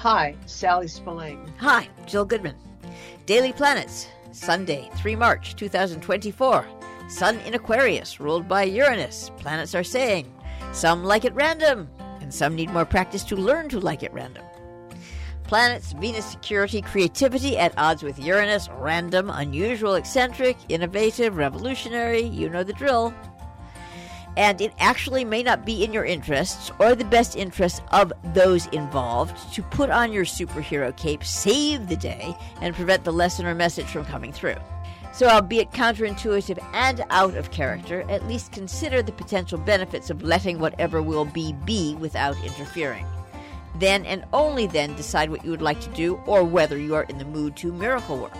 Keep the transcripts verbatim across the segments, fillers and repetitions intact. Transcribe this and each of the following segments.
Hi, Sally Spillane. Hi, Jill Goodman. Daily Planets, Sunday, the third of March, twenty twenty-four. Sun in Aquarius, ruled by Uranus. Planets are saying, some like it random, and some need more practice to learn to like it random. Planets, Venus, security, creativity at odds with Uranus, random, unusual, eccentric, innovative, revolutionary, you know the drill. And it actually may not be in your interests or the best interests of those involved to put on your superhero cape, save the day, and prevent the lesson or message from coming through. So, albeit counterintuitive and out of character, at least consider the potential benefits of letting whatever will be be without interfering. Then and only then decide what you would like to do or whether you are in the mood to miracle work.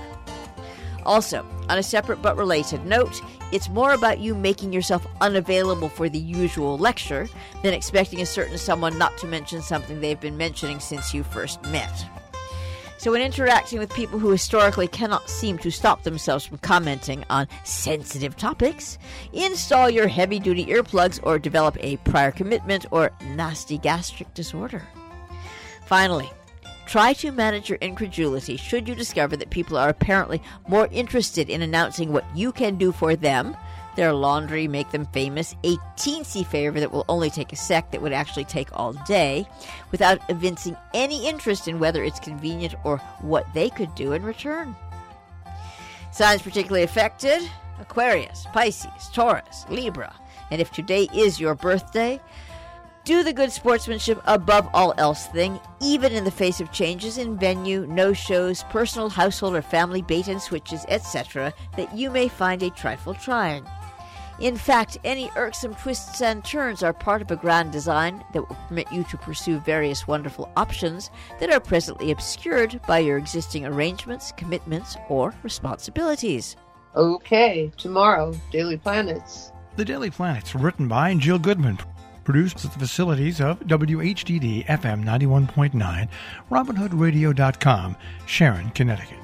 Also, on a separate but related note, it's more about you making yourself unavailable for the usual lecture than expecting a certain someone not to mention something they've been mentioning since you first met. So when interacting with people who historically cannot seem to stop themselves from commenting on sensitive topics, install your heavy-duty earplugs or develop a prior commitment or nasty gastric disorder. Finally, try to manage your incredulity should you discover that people are apparently more interested in announcing what you can do for them, their laundry, make them famous, a teensy favor that will only take a sec that would actually take all day, without evincing any interest in whether it's convenient or what they could do in return. Signs particularly affected: Aquarius, Pisces, Taurus, Libra. And if today is your birthday, do the good sportsmanship above all else thing, even in the face of changes in venue, no-shows, personal, household, or family bait and switches, et cetera, that you may find a trifle trying. In fact, any irksome twists and turns are part of a grand design that will permit you to pursue various wonderful options that are presently obscured by your existing arrangements, commitments, or responsibilities. Okay, tomorrow, Daily Planets. The Daily Planets, written by Jill Goodman. Produced at the facilities of W H D D F M ninety-one point nine, Robin Hood Radio dot com, Sharon, Connecticut.